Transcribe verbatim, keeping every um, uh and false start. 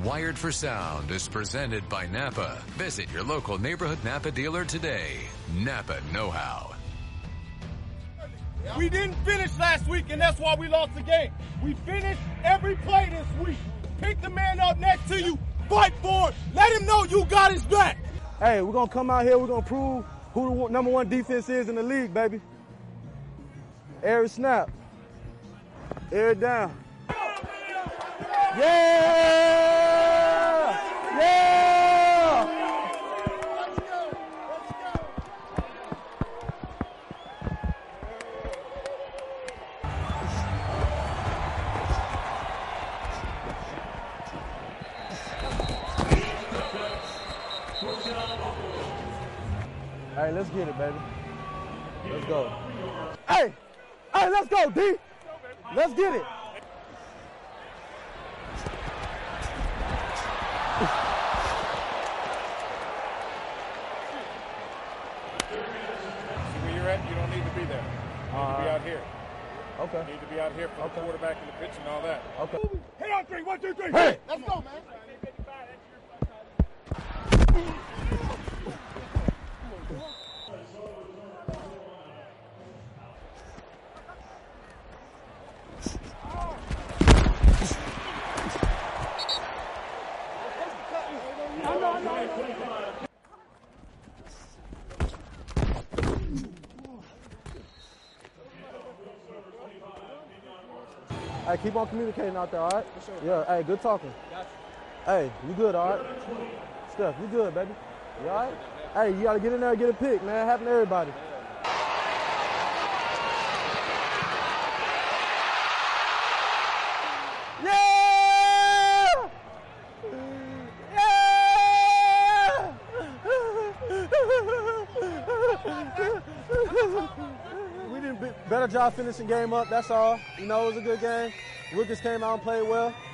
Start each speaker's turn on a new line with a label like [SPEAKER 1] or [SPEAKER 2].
[SPEAKER 1] Wired for Sound is presented by Napa. Visit your local neighborhood Napa dealer today. Napa know-how.
[SPEAKER 2] We didn't finish last week, and that's why we lost the game. We finished every play this week. Pick the man up next to you. Fight for it. Let him know you got his back.
[SPEAKER 3] Hey, we're going to come out here. We're going to prove who the number one defense is in the league, baby. Every snap. Air it down. Yeah! Yeah! Hey, let's get it, baby. Let's go. Hey! Hey, let's go, D! Let's get it.
[SPEAKER 2] Where you're at, you don't need to be there. You need uh, to be out here.
[SPEAKER 3] Okay.
[SPEAKER 2] You need to be out here for okay. the quarterback and the pitch and all that.
[SPEAKER 3] Okay.
[SPEAKER 2] Hit on three, one, two, three.
[SPEAKER 3] Hey!
[SPEAKER 2] Let's go, man.
[SPEAKER 3] Hey, keep on communicating out there, all right? Sure. Yeah, hey, good talking. Gotcha. Hey, you good, all right? Steph, you good, baby? You all right? Hey, you got to get in there and get a pick, man. Happen to everybody. Yeah! Yeah! We did a better job finishing game up, that's all. You know, it was a good game. Lucas came out and played well.